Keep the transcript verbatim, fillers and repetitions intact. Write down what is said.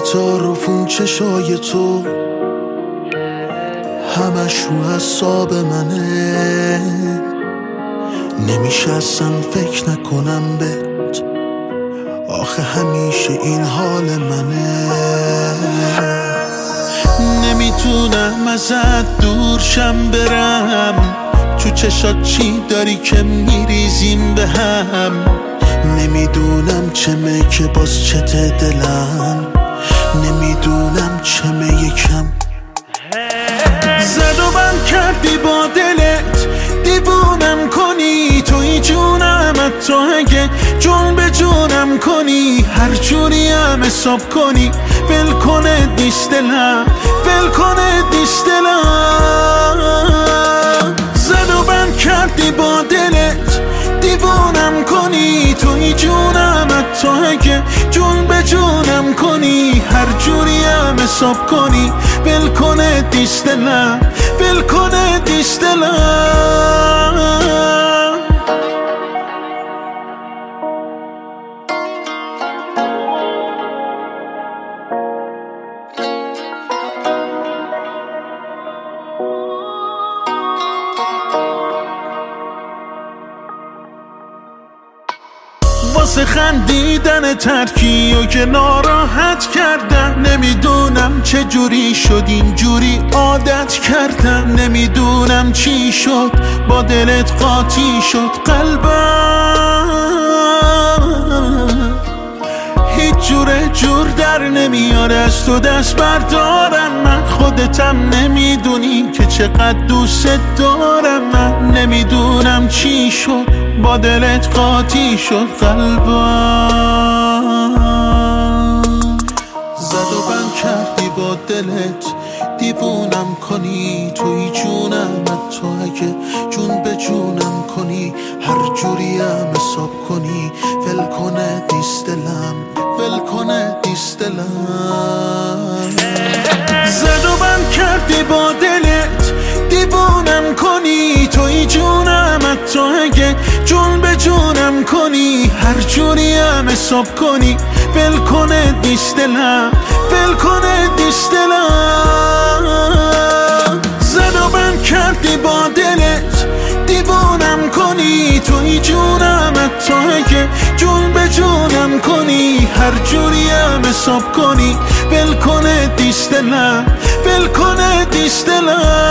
تا رفون چشای تو همش رو حساب منه، نمیشه اصلا فکر نکنم بهت، آخه همیشه این حال منه. نمیتونم ازت دور شم برم، تو چشات چی داری که میریزیم به هم، نمیدونم چمه که باز چته دلم، نمیدونم چمه یکم. زد و بند کردی با دلت، دیوونم کنی توی جونم، حتی اگه جون به جونم کنی، هر جوری هم حساب کنی، ول کنه دیست دلم، ول کنه دیست دلم. زد و بند کردی با دلت، دیوونم کنی توی جونم، حتی اگه جون به جونم کنی، هر جوری هم حساب کنی، ول کنه دیست دلم، ول کنه دیست دلم. واسه خندیدن ترکی و که ناراحت کردن، نمیدونم چه جوری شد این جوری عادت کردن، نمیدونم چی شد با دلت قاطی شد قلبم، هیچ جوره جور در نمیاره از تو دست بردارم، من خودتم نمیدونی که چقدر دوست دارم، من نمیدونم چی شد با دلت قاطی شد قلبم. زد و بند کردی با دلت، دیوونم کنی توی جونم، حتی اگه جون به جونم کنی، هر جوری هم حساب کنی، ول کنه دیست دلم، ول کنه دیست دلم. زد و بند کردی با دلت، دیوونم کنی توی جونم، حتی اگه جون به جونم کنی، هر جوری هم حساب کنی، ول کنه دیست دلم، ول کنه دیست دلم. زد و بند کردی با دلت، دیوونم کنی توی جونم، حتی اگه جون به جونم کنی، هر جوری هم حساب کنی، ول کنه دیست دلم، ول کنه دیست دلم.